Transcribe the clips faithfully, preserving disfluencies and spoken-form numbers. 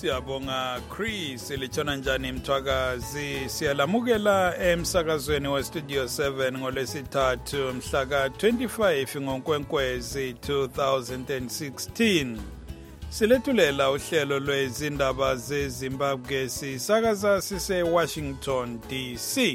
Siyabonga Chris lichona njani mthwakazi siyalamukela emsakazweni we Studio seven ngolwesithathu mhla ka twenty-five ngoNkwenkwezi two thousand sixteen. Silethulela uhlelo lwezindaba zeZimbabwe sisakaza sise Washington D C.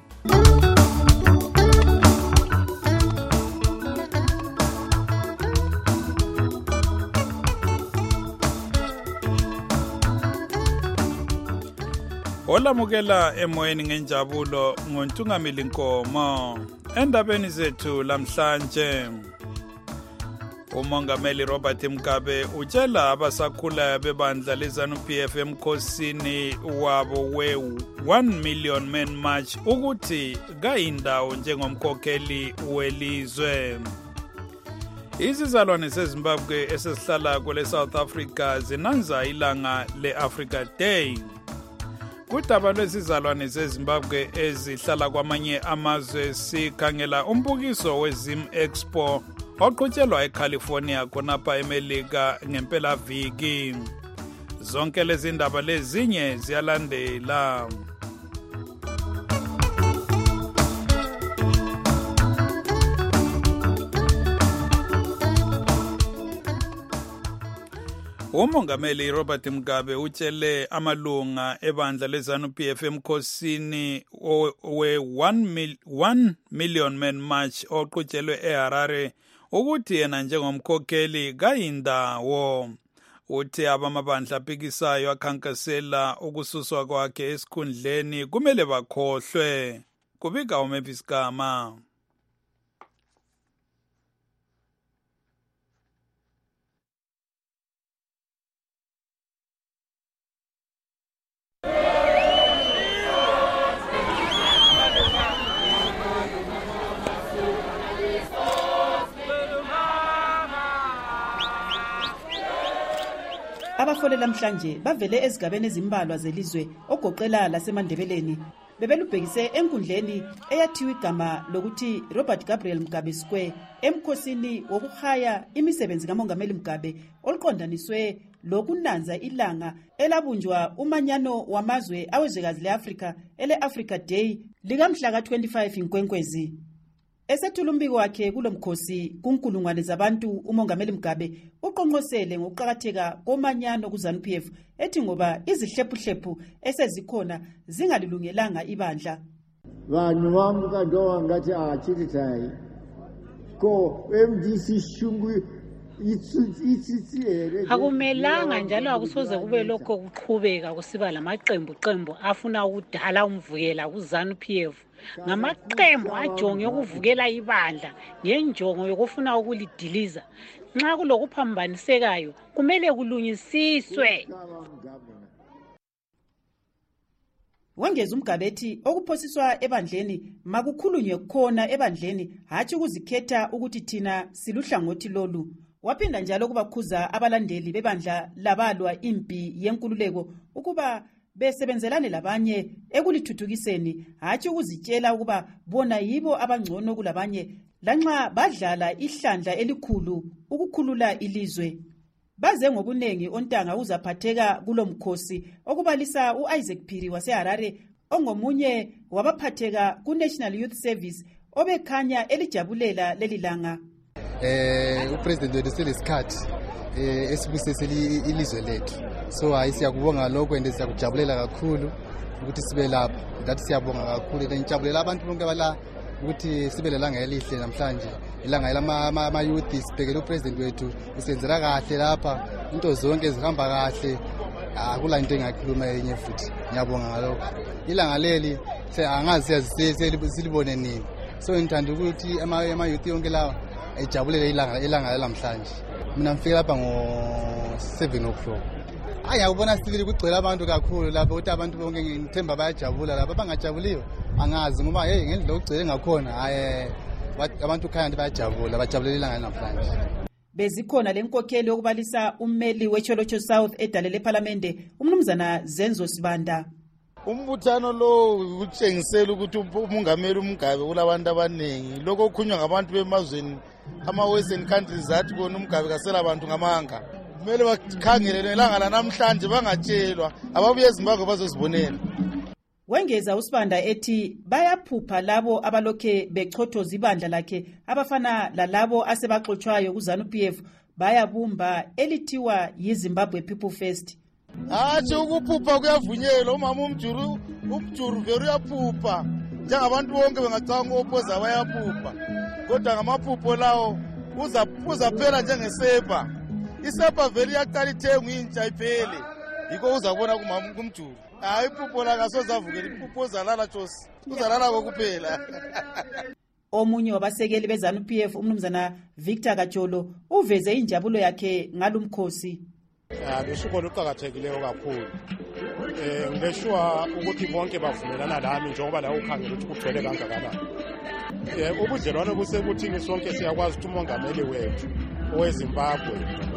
Olamukela emoyeni ngenjabulo ngontungamili Nkomo. Endabeni zethu lamhlanje uMongameli Robert Mugabe utshela abasakhula bebandla leZANU-P F emkhosini wabo we one million man march ukuthi kayindawo njengomkhokheli welizwe. Izizalwane zeZimbabwe esesihlala kule South Africa zinanza ilanga le-Africa Day. Kudaba lwezizalwane zeZimbabwe ezihlala kwamanye amazwe sikhangela umbukiso weZim Expo oqhutshelwa eCalifornia khonapha eMelika ngempelaviki. Zonke lezi ndaba lezinye ziyalandela. uMongameli Robert Mugabe utshele amalunga ebandla leZANU-P F emkhosini we one million man march oqhutshelwe eHarare ukuthi yena njengomkhokheli kayindawo. Uthi abamabandla aphikisayo akhankasela ukususwa kwakhe esikhundleni kumele bakhohlwe. Kubika uMavis Gama. Abafole namhlanje bavele ezigabeni ezimbalwa zelizwe ogoqela laseMandebeleni bebelubhekise enkundleni eyathiwa igama lokuthi Robert Gabriel Mugabe Square emkhosini wokuhaya imisebenzi kaMongameli Mugabe oluqondaniswe lokunanza ilanga elabunjwa umanyano wamazwe awezwekazi leAfrika ele-Africa Day likamhla ka twenty-five Nkwenkwezi. Esethula umbiko wakhe kulomkhosi kunkulungwane zabantu uMongameli Mugabe uqonqosele ngokuqhakatheka komanyano kuZANU-P F ethi ngoba izihlephuhlephu esezikhona zingalilungelanga ibandla. Vanhu vamuka ndo vangati achiritai ko M D C shungu akumelanga njalo akusoze kube lokho kuqhubeka kusiba lamaqembu qembu afuna ukudala umvukela kuZANU-P F ngamaqembu ajonge ukuvukela ibandla ngenjongo yokufuna ukulidiliza. Nxa kulokuphambanisekayo kumele kulungisiswe. Wengeza uMugabe ethi okuphosiswa ebandleni makukhulunywe khona ebandleni hatshi ukuzikhetha ukuthi thina siluhlangothi lolu. Waphinda njalo kubakhuza abalandeli bebandla labalwa impi yenkululeko ukuba besebenzelane labanye ekulithuthukiseni hatshi ukuzitshela ukuba bona yibo abangcono kulabanye lanxa badlala ihlandla elikhulu ukukhulula ilizwe. Baze ngobunengi ontanga uzaphatheka kulomkhosi okubalisa uIsaac Phiri waseHarare ongomunye wabaphatheka kuNational Youth Service obekhanya elijabulela lelilanga. Eh upresident wethu selesikhathi eh esibuseseli ilizwe lethu. So ayisiyakubonga lokho ende siyakujabulela kakhulu ukuthi sibe lapha. Ngathi siyabonga kakhulu ende ngijabulela abantu bonke bala ukuthi sibe lelanga elihle namhlanje. Ilanga lama ama youth sibhekele upresident wethu usenzela kahle lapha into zonke zihamba kahle. Akula into engakhuluma yenye futhi. Ngiyabonga ngalokho. Ilanga leli angazi silibone nini. So ngithanda ukuthi ama ama youth yonke lawa ejabulele ilanga ilanga lamhlanje. Mina ngifike lapha ngo seven o'clock. Aya ubona sivile kugcwele abantu kakhulu lapha ukuthi abantu bonke ngithemba bayajabula lapha bangajabuliyo angazi ngoba hey ngendlela ogcwele ngakhona haye abantu khaya bayajabula bajabulela ilanga namhlanje. Bezikhona lenkokheli okubalisa ummeli weCholocho South edalele eParliamente umnumzana Zenzo Sibanda. Umbuthano lo utshengisela ukuthi uMongameli uMugabe kulabantu abaningi lokho okhunywa ngabantu bemazweni ama western countries athi bona uMugabe kasela abantu ngamanga kumele bakhangelele ilanga lanamhlanje bangatshelwa ababuye eZimbabwe bazozibonela. Wengeza uSibanda ethi bayaphupha labo abalokhe bechothoza ibandla lakhe abafana lalabo asebaxotshwayo kuZANU P F bayabumba elithiwa yiZimbabwe People First. Hathi ukuphupha kuyavunyelwa, umama umjuru umjuru vele uyaphupha njengabantu bonke bengacanga opposa bayaphupha, kodwa ngamaphupho lawo uza uzaphela njengesepa. Isepa vele iyaqala ithengwa intsha iphele, yiko uzabona kumama kumjuru. Hayi iphupho la kasozavukela, iphupho uzalala Josi, uzalala kokuphela. Omunye wabasekeli beZANU P F umnumzana Victor Kajolo uveze injabulo yakhe ngalumkhosi. Ya besuko luqhakathekileyo kakhulu. Eh ngeshwa ukuthi bonke bavumelana lami njengoba la ukhangela ukuthi kugcwele kangakanani. Eh ubudlelwano busekuthini sonke siyakwazi ukuthi umongameli wethu oweZimbabwe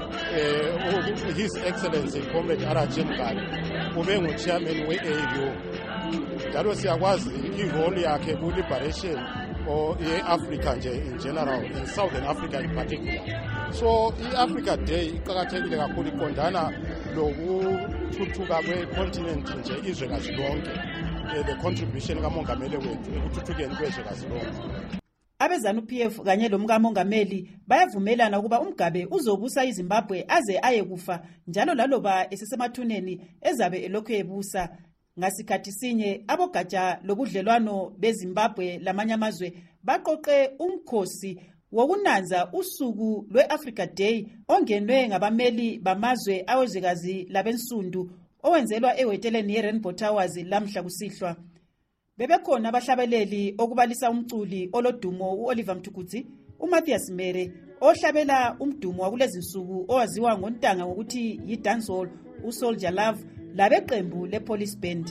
eh His Excellency Comrade Arachi Mgali ube nguchairman we-A U. Njalo siyakwazi i-role yakhe ku liberation or e-Africa nje in general, in Southern Africa in particular. So i-Africa Day iqhakathekile kakhulu iqondana lokuthuthuka kwe-continent nje izwekazi lonke, the contribution kamongameli wethu ekuthuthukeni kwezwekazi lonke. AbeZANU P F kanye lomkamongameli bayavumelana ukuba uMgabe uzobusa iZimbabwe aze aye kufa, njalo laloba esesemathuneni ezabe elokhu ebusa. Ngasikhathi sinye abogatsha lobudlelwano beZimbabwe lamanye amazwe baqoqe umkhosi wokunanza usuku lwe-Africa Day ongenwe ngabameli bamazwe awezwekazi labensundu owenzelwa ehoteleni ye-Rainbow Towers lamhla kusihlwa. Bebekhona abahlabeleli okubalisa umculi olodumo uOliver Mtukudzi, uMatthias Mere ohlabela umdumo wakulezi nsuku owaziwa ngontanga ngokuthi yi-dancehall uSoldier Love labeqembu lePolice Band.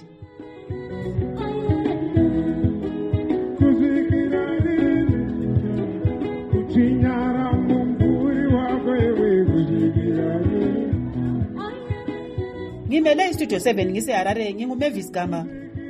Ngimele istudio seven ngise Harare, nginguMavis Gama.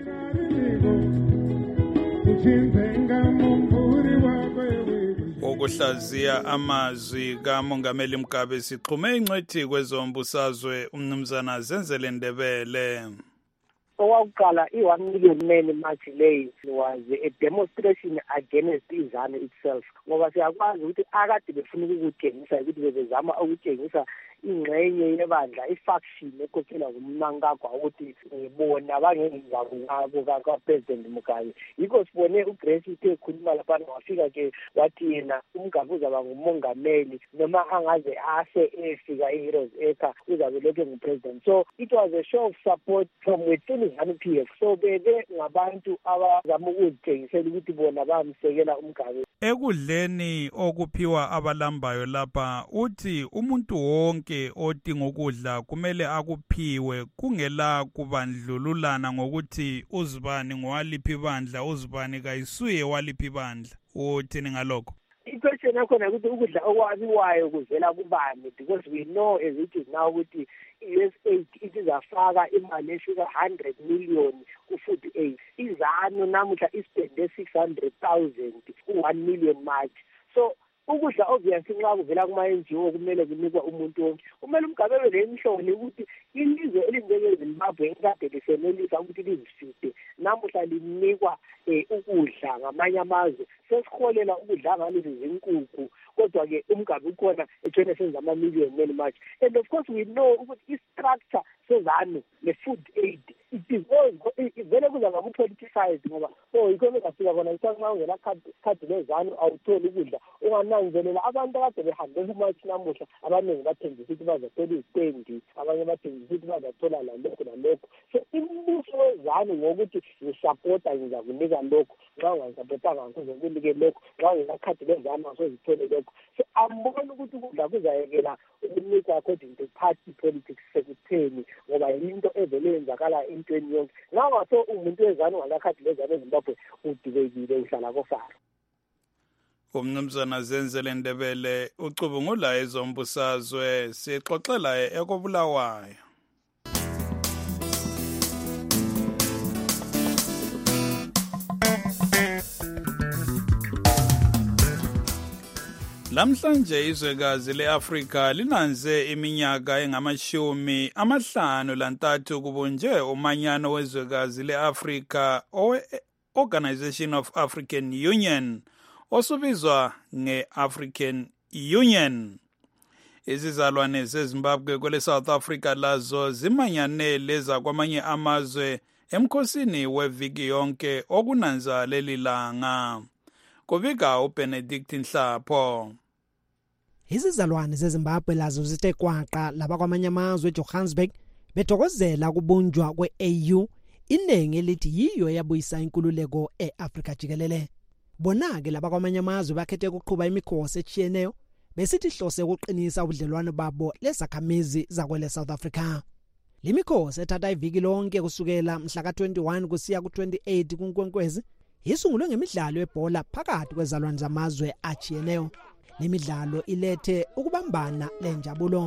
Ukuhlaziya amazwi kaMongameli Mugabe sixhume ingcwethi kwezombusazwe umnumzana Zenzele Ndebele. Owakuqala i-one million man march leyi was a demonstration against iZANU itself, ngoba siyakwazi ukuthi akade befuna ukutshengisa ukuthi bebezama ukutshengisa ingxenye yebandla ifaction ekhokhela ngumnankagwa ukuthi bona bangenza ngabo kaPresident Mugabe. Yikho sibone uGrace uthe ekhuluma lapha wafika ke wathi yena uMgabe uzaba ngumongameli noma angaze ase efika eHeroes Acre uzabe lokho ngupresident. So it was a show of support from within ZANU P F. So bebe ngabantu abazama ukuzitshengisela ukuthi bona bamsekela uMgabe. Ekudleni okuphiwa abalambayo lapha uthi umuntu wonke odinga ukudla kumele akuphiwe kungela kubandlululana ngokuthi uzibani ngowaliphi bandla uzibani kayisuye waliphi bandla. Uthini ngalokho? I-question yakhona ukuthi ukudla okwabiwayo kuvela kubani, because we know as it is now ukuthi i-U S aid izafaka imali efika one hundred million ku-food aid. iZANU namuhla ispende six hundred thousand ku-one million march. So ukudla obviously nxa kuvela kuma-N G O kumele kunikwa umuntu wonke. Kumele uMgabe le imhloni ukuthi ilizwe elinjengeZimbabwe ekade lisenelisa ukuthi lizifide namuhla linikwa ukudla ngamanye amazwe, sesiholela ukudla ngalezi zinkukhu, kodwa-ke uMgabe ukhona ejwene senza ama-million man march. And of course we know ukuthi i-structure seZANU ne-food aid vele kuzaba ku-politicized, ngoba so yikho bezafika khona kuthiwa nxa ungela khadi leZANU awutholi ukudla. Ungananzelela abantu akade behambe kumatshi namuhla abaningi bathengisa ukuthi bazathola izitendi, abanye bathengisa ukuthi bazathola lalokho lalokho. So imbuso weZANU ngokuthi ngisapota ngizakunika lokho, nxa unganisapotanga ngizokunike lokho, nxa ungela khadi leZANU asozithole lokho. So ambona ukuthi ukudla kuzayekela ukunika according to party politics sekutheni, ngoba yinto evele yenzakala entweni yonke. Ngaso umuntu weZANU ngalakhadi leZANU eZimbabwe udibekile uhlala kofaro. Umnumzana Zenzele Ndebele ucubungula ezombusazwe sixoxela ekobulawayo. Lamhlanje izwekazi leAfrika linanze iminyaka engamashumi amahlanu lantathu kubunje umanyano wezwekazi leAfrika Organization of African Union osubizwa nge-African Union. Izizalwane zeZimbabwe kwele South Africa lazo zimanyanele zakwamanye amazwe emkhosini weviki yonke okunanza leli langa. Kubika uBenedict Nhlapho. Izizalwane zeZimbabwe lazo zithe kwaqa laba kwamanye amazwe eJohannesburg bethokozela kubunjwa kwe-A U, inengi elithi yiyo yabuyisa inkululeko eAfrika jikelele. Bona-ke laba kwamanye amazwe bakhethe ukuqhuba imikhosi etshiyeneyo besithi hlose ukuqinisa ubudlelwano babo lezakhamizi zakwele South Africa. Limikhosi ethatha iviki lonke kusukela mhla ka twenty-one kusiya ku twenty-eight kuNkwenkwezi isungulwe ngemidlalo yebhola phakathi kwezalwane zamazwe achiyeneyo. Lemidlalo ilethe ukubambana lenjabulo.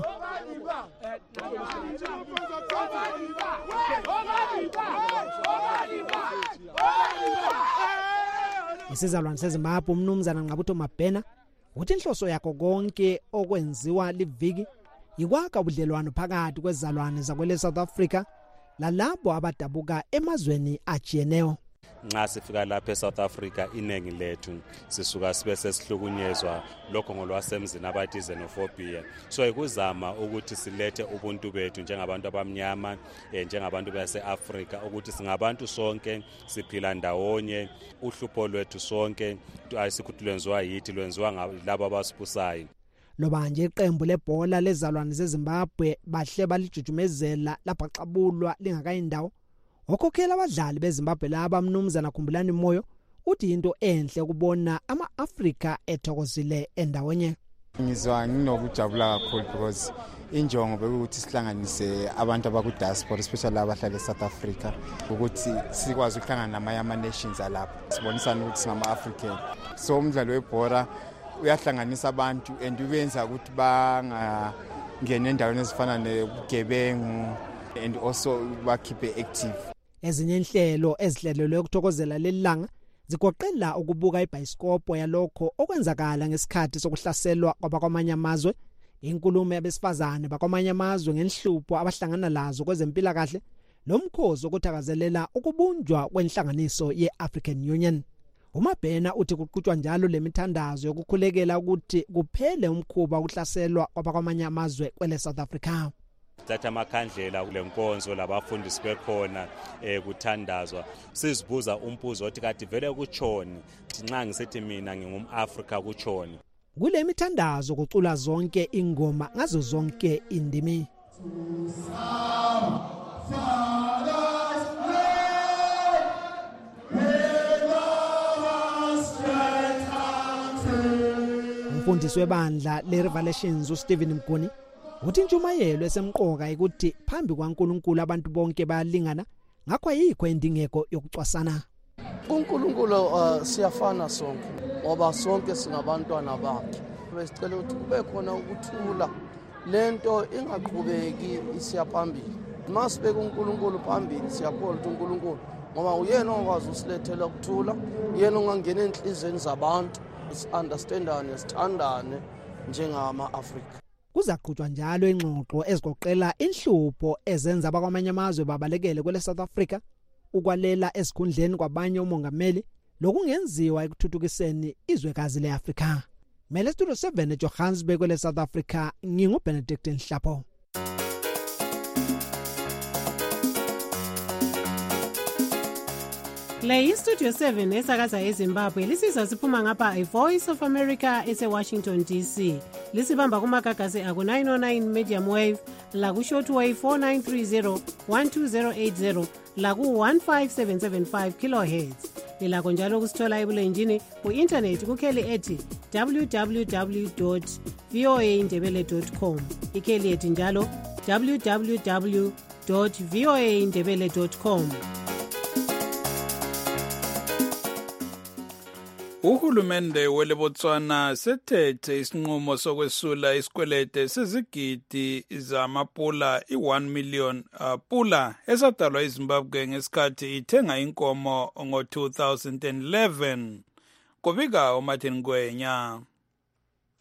Isizalwane seZimbabwe umnumzana Nqabutho Mabhena uthi inhloso yakho konke okwenziwa liviki yikwakha ubudlelwano phakathi kwezalwane zakwele South Africa lalabo abadabuka emazweni achiyeneyo. Nxa sifika lapha eSouth Africa inengi lethu sisuka sibe sesihlukunyezwa lokho ngolwasemzini abathi xenophobia. So ikuzama ukuthi silethe ubuntu bethu njengabantu abamnyama njengabantu baseAfrika ukuthi singabantu sonke siphila ndawonye, uhlupho lwethu sonke ayisikhuthu lwenziwa yithi lwenziwa ngabo abasibusayo. Lobanje iqembu lebhola lezalwane zeZimbabwe bahle balijujumezela lapha xabulwa lingakayindawo. Okhokhela abadlali beZimbabwe laba mnumzana Khumbulani Moyo uthi into enhle ukubona ama-Afrika ethokozile endawonye. Ngizwa nginokujabula kakhulu because injongo bekuthi sihlanganise abantu abaku-diaspora especially abahlala eSouth Africa ukuthi sikwazi ukuhlangana namanye ama-nations alapha sibonisane ukuthi singama-African. So umdlalo webhola uyahlanganisa abantu and ubenza ukuthi bangangene endaweni ezifana nebugebengu and also bakhiphe active. Ezinye inhlelo ezihlelelwe ukuthokozela lelanga zigoqela ukubuka ibhayiskopo yalokho okwenzakala ngesikhathi sokuhlaselwa kwabakwamanye amazwe, inkulumo yabesifazane bakwamanye amazwe ngenhlupho abahlangana lazo kwezempilakahle, lomkhozi okuthakazelela ukubunjwa kwenhlanganiso ye-African Union. uMabhena uthi kuqhutshwa njalo lemithandazo yokukhulekela ukuthi kuphele umkhuba ukuhlaselwa kwabakwamanye amazwe kwele South Africa. Thatha amakhandlela kule nkonzo labafundisi bekhona eh kuthandazwa sizibuza umbuzo othi kade vele kuchoni nxa ngisithi mina ngingumAfrika kuchoni. Kule mithandazo kucula zonke ingoma ngazo zonke indimi. Umfundisi webandla leRevelations uStephen Mguni uthi intshumayelo esemqoka ukuthi phambi kwaNkulunkulu abantu bonke bayalingana, ngakho ayikho indingeko yokucwasana. uNkulunkulu uh, siyafana sonke ngoba sonke singabantwana bakhe. Besicela ukuthi kube khona ukuthula, lento ingaqhubeki isiya phambili. Masibeka uNkulunkulu phambili siyakholwa ukuthi uNkulunkulu ngoba uyena okwazi usilethela ukuthula, yena ongangena enhlizweni zabantu, understandane sithandane njengama-Afrika. Kuzaqhutshwa njalo ingxoxo ezigoqela inhlupho ezenza abakwamanye amazwe babalekele kwele South Africa, ukwalela esikhundleni kwabanye umongameli, lokungenziwa ekuthuthukiseni izwekazi leAfrika. Mele Studio seven eJohannesburg kwele South Africa, nginguBenedict Nhlapho. Le iStudio seven esakaza eZimbabwe lisizwa siphuma ngapha iVoice of America eseWashington D C. Lisibamba kumagagasi aku nine oh nine medium wave, laku shortwave four nine three zero one two zero eight zero, laku one five seven seven five kilohertz. Lilakho njalo kusithola ebulenjini ku-internet kukheli ethi w w w dot voa ndebele dot com. Ikheli ethi njalo w w w dot voa ndebele dot com. Uhulumende wele Botswana sethethe isinqumo sokwesula isikwelede sezigidi zamapula i-one million uh, pula esadalwa eZimbabwe ngesikhathi ithenga inkomo ngo two thousand eleven. Kubika uMartin Gwenya.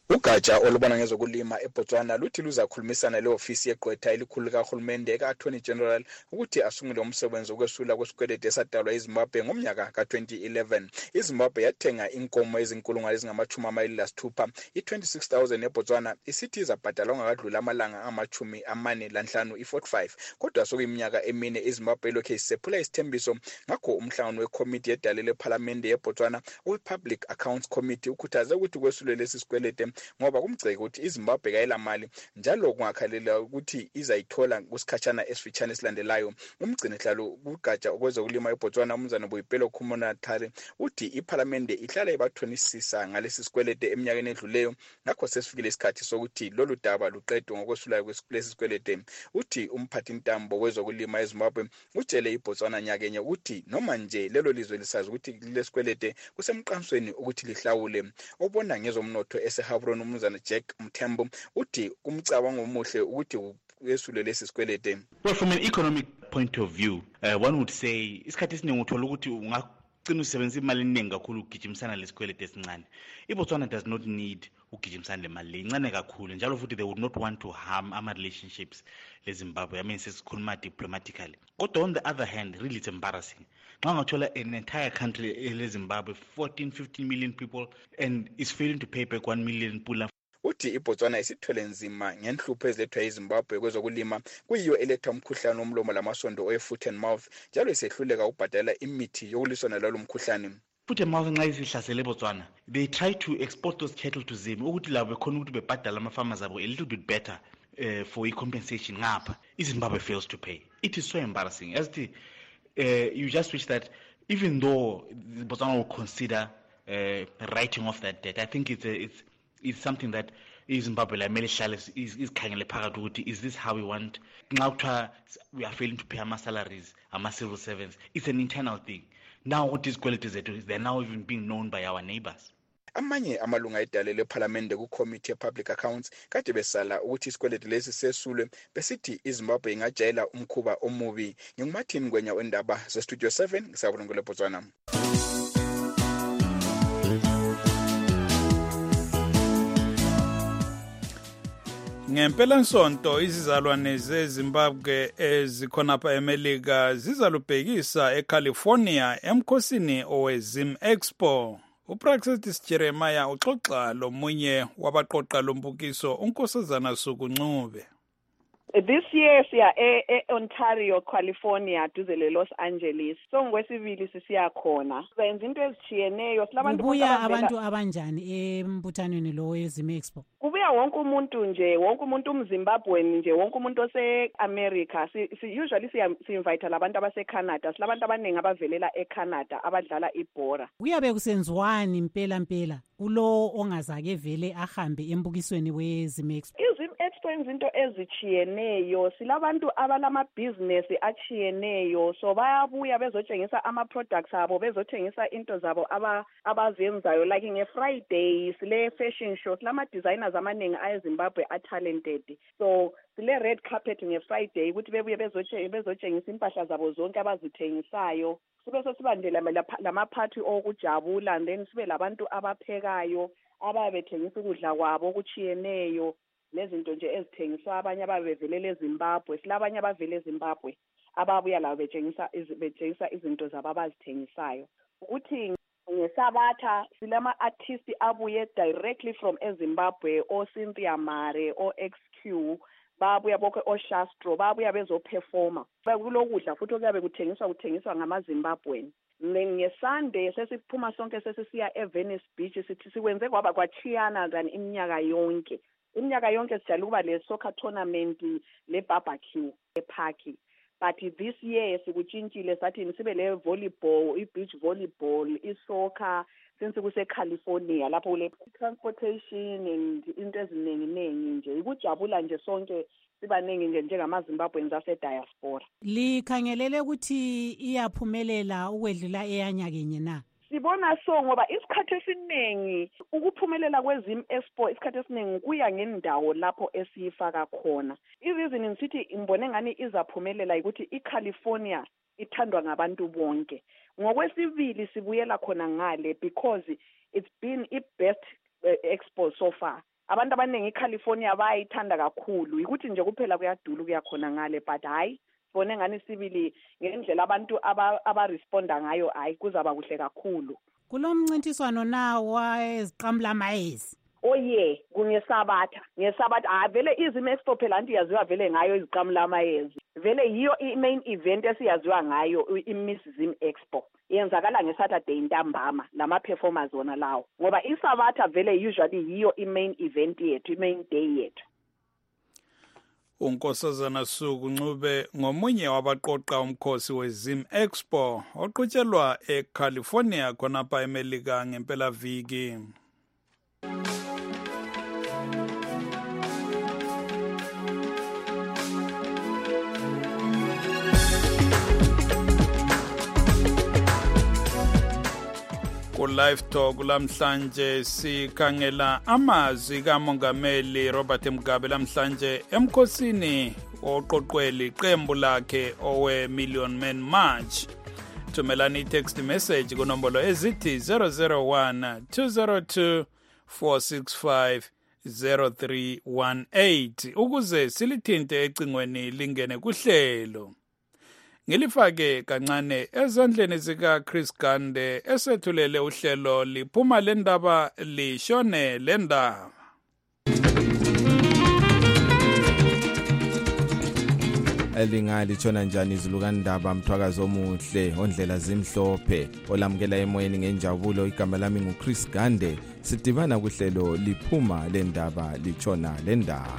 Ugatsha olubona ngezokulima eBotswana luthi luzakhulumisana le-ofisi yegqwetha elikhulu kahulumende eka-Attorney General ukuthi asungule umsebenzi wokwesula kwesikweleti esadalwa iZimbabwe ngomnyaka ka-twenty eleven. iZimbabwe yathenga inkomo ezinkulungwane ezingamachumi amabili lasithupha i-twenty-six thousand eBotswana isithi izabhadalwa ongakadluli amalanga amachumi amane lanhlanu i-forty-five. Kodwa sokuyiminyaka emine iZimbabwe ilokhu isephula isithembiso ngakho umhlangano wekomiti yedale lephalamende yeBotswana we-Public Accounts Committee ukhuthaze ukuthi kwesulwe lesi sikweleti ngoba kumgceke ukuthi iZimbabwe kayela mali njalo kungakhalela ukuthi izayithola kusikhatshana esifitshane esilandelayo. Umgcinihlalo kugatsha okwezokulima eBotswana uMnumzana Boipelo Khumalo uthi iPhalamende ihlala ibathonisisa ngalesi sikwelede eminyakeni edluleyo ngakho sesifikile isikhathi sokuthi lolu daba luqedwe ngokwesulayo kwesi sikwelede. Uthi umphathi ntambo wezokulima eZimbabwe utshele iBotswana nyakenye ukuthi noma nje lelo lizwe lisazi ukuthi lesikwelede kusemqansweni ukuthi lihlawule. Obona ngezomnotho eseHabron uMnumzana Jack Mthembu uthi kumcabango omuhle ukuthi uyesule lesi sikwelede. Well, from an economic point of view, uh, one would say isikhathi esiningi uthola ukuthi ungagcina usebenzisa imali eningi kakhulu ugijimisana lesikwelede esincane. iBotswana does not need ugijimisana le mali incane kakhulu njalo futhi they would not want to harm ama relationships leZimbabwe. I mean sesikhuluma diplomatically. Kodwa on the other hand, really it's embarrassing. Xa ungathola an entire country leZimbabwe fourteen fifteen million people and is failing to pay back one million pula. Uthi iBotswana isithwele nzima ngenhlupho ezilethwa eZimbabwe kwezokulima kuyiyo eletha umkhuhlane womlomo lamasondo owe-foot and mouth njalo isehluleka ukubhadala imithi yokuliswana lalo mkhuhlane. Foot and mouth nxa isihlasele eBotswana, they try to export those cattle to Zim ukuthi labo bekhona ukuthi bebhadala ama-farmers abo a little bit better uh, for i-compensation ngapha. iZimbabwe fails to pay. It is so embarrassing. As the, uh, you just wish that even though Botswana will consider uh, writing off that debt, I think it's a, it's it's something that iZimbabwe la mele hlale is khangele phakathi ukuthi is this how we want nxa kuthiwa we are failing to pay our salaries, our civil servants. It's an internal thing. Now what these qualities zethu they're now even being known by our neighbors. Amanye amalunga edale lephalamende kuCommittee ye-Public Accounts kade besala ukuthi isikweleti lesi sesulwe besithi iZimbabwe ingajayela umkhuba omubi. NginguMartin Ngwenya wendaba ze-Studio seven ngisabona Botswana. Ngempela nsonto izizalwane zeZimbabwe ezikhonapha eMelika zizalubhekisa eCalifornia emkhosini oweZim Expo. uPraxis Jeremiah uxoxa lomunye wabaqoqa lombukiso uNkosazana Sukuncube. This year siya e, e Ontario, California duze le Los Angeles. So ngwesibili sisiya khona. Benza into ezichiyeneyo. Silabantu kubuya abantu abanjani embuthanweni lo weZim Expo? Kubuya wonke umuntu nje, wonke umuntu umZimbabwean nje, wonke umuntu ose America. Si, si usually si, si invite labantu abase Canada. Silabantu abaningi abavelela eCanada abadlala ibhora. Kuyabe kusenziwani impela impela kulo ongazake vele ahambe embukisweni weZim Expo? iZim Expo izinto ezichiyeneyo. Silabantu abalama business achiyeneyo. So bayabuya bezotshengisa ama products abo, bezothengisa into zabo aba abazenzayo like nge Friday sile fashion show. Lama designers amaningi ayeZimbabwe are talented. So sile red carpet nge Friday ukuthi bebuye bezotshengisa impahla zabo zonke abazithengisayo. Sibe sesibandela lama party okujabula and then sibe labantu abaphekayo ababethengisa ukudla kwabo okuchiyeneyo nezinto nje ezithengiswa abanye ababevelele eZimbabwe. Silabanye abavele eZimbabwe ababuya la betshengisa betshengisa izinto zabo abazithengisayo. Ukuthi ngeSabatha silama artists abuye directly from eZimbabwe, o Cynthia Mare, o X Q, babuya bonke oShastro, babuya bezoperforma. Kulokudla futhi okuyabe kuthengiswa kuthengiswa ngamaZimbabwean. NgeSunday sesiphuma sonke sesisiya eVenice Beach sithi sikwenze kwaba kwachiyana than iminyaka yonke. Iminyaka yonke sijala ukuba le soccer tournament le barbecue epark. But this year sikutshintshile sathi sibe le volleyball, i-beach volleyball, i-soccer since kuse California lapho kule transportation and into eziningi ningi nje. Ukujabula nje sonke sibaningi nje njengamaZimbabweans ase diaspora. Likhangelele ukuthi iyaphumelela ukwedlula eyanyakenye na? Sibona so ngoba isikhathi esiningi ukuphumelela kweZim Expo isikhathi esiningi kuya ngendawo lapho esiyifaka khona. I-reason ngithi imbone ngani izaphumelela ukuthi iCalifornia ithandwa ngabantu bonke. Ngokwesibili sibuyela khona ngale because it's been i best uh, expo so far. abantu abaningi eCalifornia bayithanda kakhulu ukuthi nje kuphela kuyadula kuyakhona ngale but hayi sibone ngani sibili ngendlela abantu aba-responda ngayo hayi kuzaba kuhle kakhulu. Kulo mncintiswano nawo eziqamula amayezi. Oye kungesabatha ngesabatha ah vele izimo expo phela anti yaziwa vele ngayo iziqamula amayezi vele yiyo i-main event esiyaziwa ngayo i-Miss Zim Expo yenzakala ngeSaturday ntambama lama performers wona lawo ngoba isabatha vele usually yiyo i-main event yethu i-main day yethu. uNkosazana Suku Ncube ngomunye wabaqoqa umkhosi weZim Expo oqhutshelwa eCalifornia khonapha eMelika ngempela viki. Live Talk lamhlanje sikhangela amazwi kaMongameli Robert Mugabe lamhlanje emkhosini oqoqweli iqembu lakhe owe Million Man March. Thumelani text message kunombolo ezithi zero zero one two zero two four six five zero three one eight ukuze silithinte ecingweni lingene kuhlelo. Ngilifake kancane ezandleni zika Chris Gande esethulele uhlelo liphuma lendaba lishone lendaba. Elingali tshona njani izulu kandaba mthwakazi omuhle ondlela zimhlophe olamukela emoyeni ngenjabulo igama lami nguChris Gande sidibana kuhlelo liphuma lendaba litshona lendaba.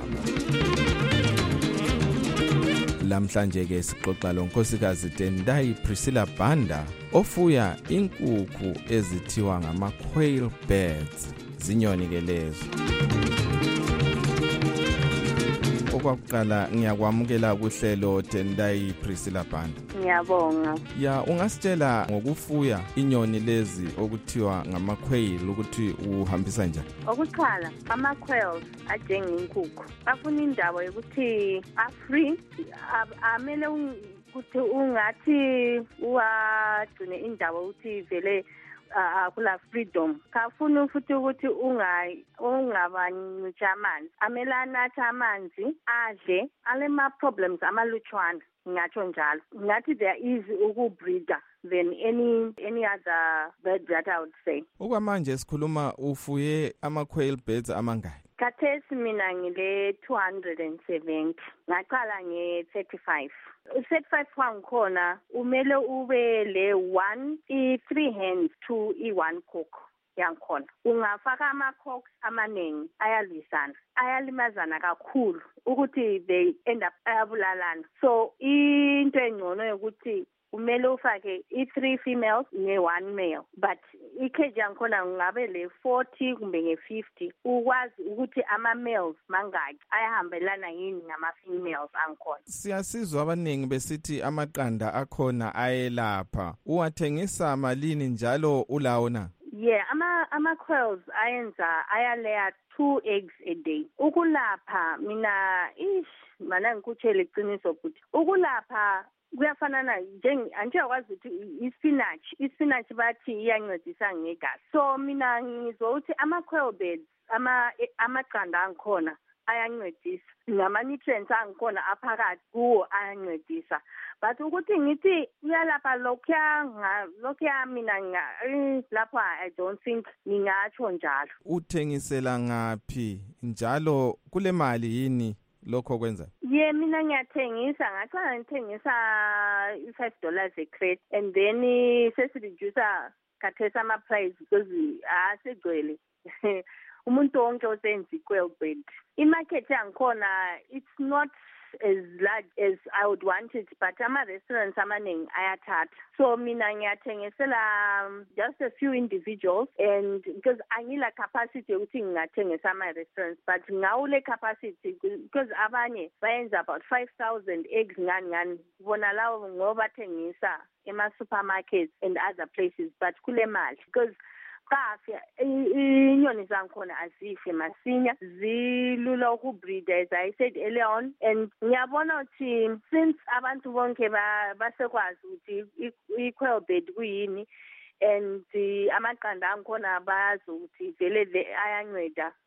Lamhlanje ke sixoxa lo nkosikazi Tendai Priscilla Banda ofuya inkukhu ezithiwa ngama quail birds zinyoni ke lezo. Okwakuqala ngiyakwamukela kuhlelo Tendai Priscilla Banda. Ngiyabonga. Ya ungasitshela ngokufuya inyoni lezi okuthiwa ngama quail ukuthi uhambisa njani? Okuqala ama quails ajenginkukhu. Bafuna indawo yokuthi a free amele ukuthi ungathi uwagcine indawo ukuthi vele kula freedom kafuna futhi ukuthi ungayi ungabanitsha amanzi amelana athi amanzi adle alema problems amalutshwana ngatsho njalo ngathi there is ukubreeder than any any other bird that I would say. Okwamanje sikhuluma ufuye ama quail birds amangaki? Kathesi mina ngile two hundred seventy ngaqala nge thirty-five. thirty-five wangikhona umele ube le one i three hands to i one cook yangikhona. Ungafaka ama cocks amaningi ayalwisana ayalimazana kakhulu ukuthi they end up ayabulalana. So into engcono ukuthi umele ufake i three females ne one male but icage yangikhona ngabe le forty kumbe nge fifty ukwazi ukuthi ama males mangaki ayahambelana yini nama females angikhona. Siyasizwa abaningi besithi amaqanda akhona ayelapha uwathengisa malini njalo ulawo na? Yeah, ama ama quails ayenza ayalaya two eggs a day. Ukulapha mina ish mana ngikutshela iqiniso futhi ukulapha kuyafanana nje anjekwazi ukuthi ispinach ispinach bathi iyancedisa ngegazi. So mina ngizwa ukuthi ama quail birds ama amaqanda angikhona ayancedisa nama nutrients angikhona aphakathi kuwo ayancedisa but ukuthi ngithi uyalapha lokya lokya mina lapha I don't think ngingatsho njalo. Uthengisela ngaphi njalo kule mali yini lokho kwenza? Yeah, mina ngiyathengisa ngaqala ngithengisa five dollars a crate and then sesireducer kathesa ama price because asegcwele umuntu wonke osenza iquail bird. Imarket yangikhona it's not as large as I would want it but ama restaurants amaningi ayathatha. So mina ngiyathengisela um, just a few individuals and because angila capacity ukuthi ngingathengisa ama restaurants but ngawule capacity because abanye bayenza about five thousand eggs ngani ngani bona lawo ngoba thengisa ema supermarkets and other places but kule mali because kafe inyoni zangikhona azife masinya zilula ukubreed as I said earlier on and ngiyabona ukuthi since abantu bonke basekwazi ukuthi i-quail bird kuyini and amaqanda angikhona bayazi ukuthi vele ayanceda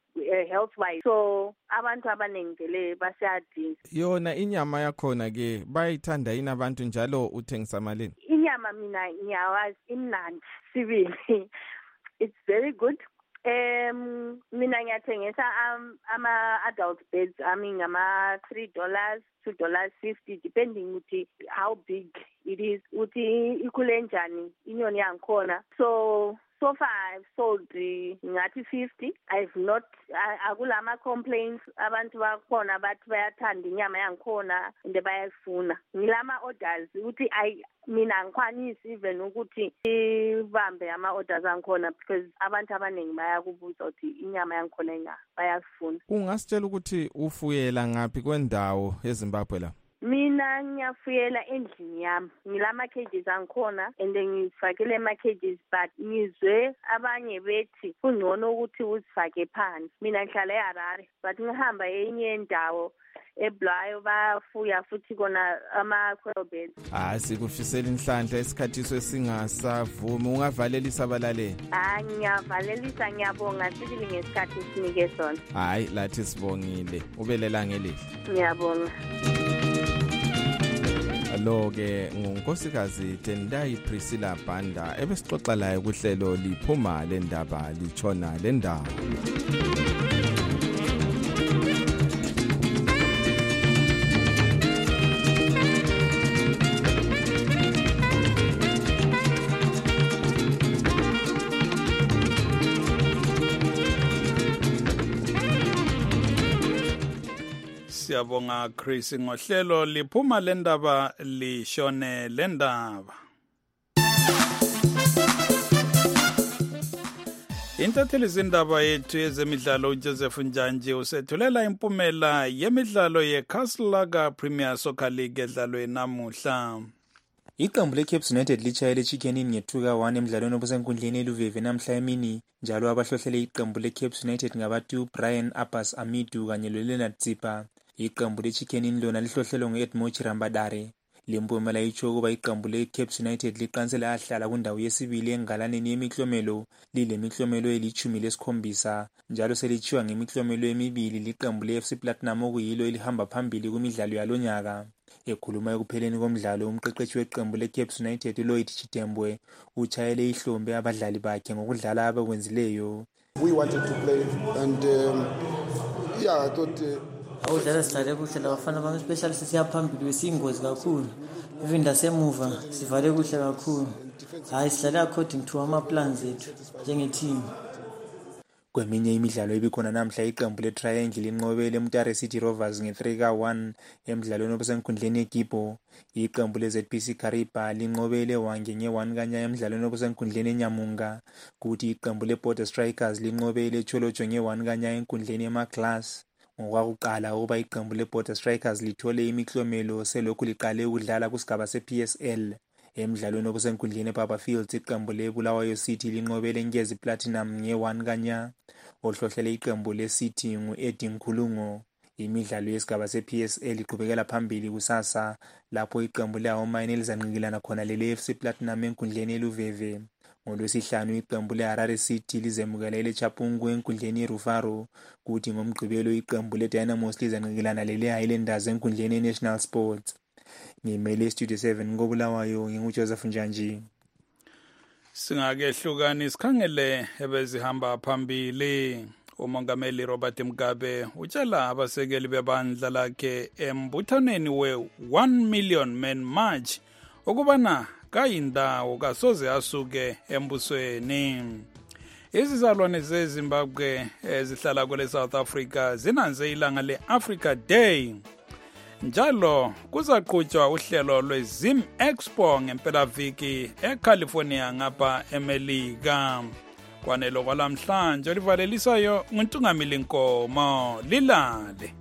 uh, health wise. So abantu abaningi vele basiyadinga. Yona inyama yakhona ke bayithanda yini abantu njalo uthengisa malini? Inyama mina ngiyawazi imnandi sibili. It's very good. Um mina ngiyathengisa um, ama adult beds I mean ama three dollars, two dollars fifty depending ukuthi how big it is, uthi ikhule njani inyoni yangikhona. So so far I've sold ngathi fifty. I've not akulama complaints abantu bakhona bathi bayathanda inyama yangikhona inde bayafuna. Ngilama orders uthi I mina angikwanisi even ukuthi ibambe ama orders angikhona because abantu abaningi bayakubuza ukuthi inyama yangikhona inga bayafuna. Ungasitshela ukuthi ufuyela ngapi kwendawo eZimbabwe la? Mina ngiyafuyela endlini yami. Ngilama cages angikhona and ngifakele ama cages but ngizwe abanye bethi kungcono ukuthi uzifake phansi. Mina ngihlala eHarare but ngihamba enye indawo eBlayo bafuya futhi kona ama quail beds. Ah sikufisela inhlanhla esikhathiso esingasavumi ungavalelisa abalaleli. Ah ngiyavalelisa ngiyabonga sibili ngesikhathi sinike sona. Hayi lathi sibongile ubelela ngelihle. Ngiyabonga. Lo ke ngunkosikazi Tendai Priscilla Banda ebesixoxa laye kuhlelo liphuma lendaba lichona lendawo. Siyabonga Chris ngohlelo liphuma lendaba lishone lendaba. Intatheli zindaba yethu yezemidlalo uJoseph Njanje usethulela impumela yemidlalo yeCastle Lager Premier Soccer League edlalwe namuhla. Iqembu leCape United lichayele Chicken ngethuka one emidlalweni obusenkundleni eLuveve namhla emini, njalo abahlohlele iqembu leCape United ngabatu Brian Abbas Amidu kanye loLeonard Tsipa. Iqembu leChicken lona lihlohlelwe nguEdmo Chirambadare. Lempumela itsho kuba iqembu leCape United liqansele ahlala kundawo yesibili engalaneni yemiklomelo lilemiklomelo elichumi lesikhombisa, njalo selichiwa ngemiklomelo emibili liqembu leF C Platinum okuyilo elihamba phambili kumidlalo yalonyaka. Ekhuluma ekupheleni komdlalo umqeqeshi weqembu leCape United Lloyd Chitembwe uchayele ihlombe abadlali bakhe ngokudlala abakwenzileyo. We wanted to play and um, yeah I thought uh, awudlala sidlale kuhle labafana bami especially sisiyaphambili wesingozi kakhulu, even ndasemuva sivale kuhle kakhulu. Hayi sidlale according to ama plans ethu njenge-team. Kweminye imidlalo ebikhona namhla iqembu leTriangle linqobele eMutare City Rovers nge-three ka one emidlalweni obusenkundleni eGibo. Iqembu leZPC Kariba linqobele Hwange nge-one kanya emidlalweni obusenkundleni eNyamunga, kuthi iqembu leBorder Strikers linqobele eCholocho nge-one kanya enkundleni eMaglass. Ngokwakuqala ukuba iqembu leBorder Strikers lithole imiklomelo selokhu liqale ukudlala kusigaba se-P S L. Emidlalweni obusenkundleni eBaba Fields iqembu leBulawayo City linqobele Nkezi Platinum nge-one kanya. Ohlohlele iqembu leCity ngu-Eddie Nkhulungo. Imidlalo yesigaba se-P S L iqhubekela phambili kusasa lapho iqembu leHomine lizanqikilana khona lele-F C Platinum enkundleni eLuveve. NgoLwesihlanu iqembu leHarare City lizemukela leChapungu enkundleni eRufaro, kuthi ngomgqibelo iqembu leDynamos lizanqikilana lele-Highlanders enkundleni eNational Sports. Ngimele Studio seven ngoBulawayo nginguJoseph Njanje. Singakehlukani sikhangele ebezihamba phambili. Umongameli Robert Mugabe utshela abasekeli bebandla lakhe embuthaneni we-one million man march ukubana kayindawo kasoze asuke embusweni. Izizalwane zeZimbabwe ezihlala kule South Africa zinanze ilanga le-Africa Day. Njalo kuzaqhutshwa uhlelo lweZim Expo ngempelaviki eCalifornia ngapha eMelika. Kwanelo kwalamhlanje livalelisayo nguNtungamili Nkomo lilale.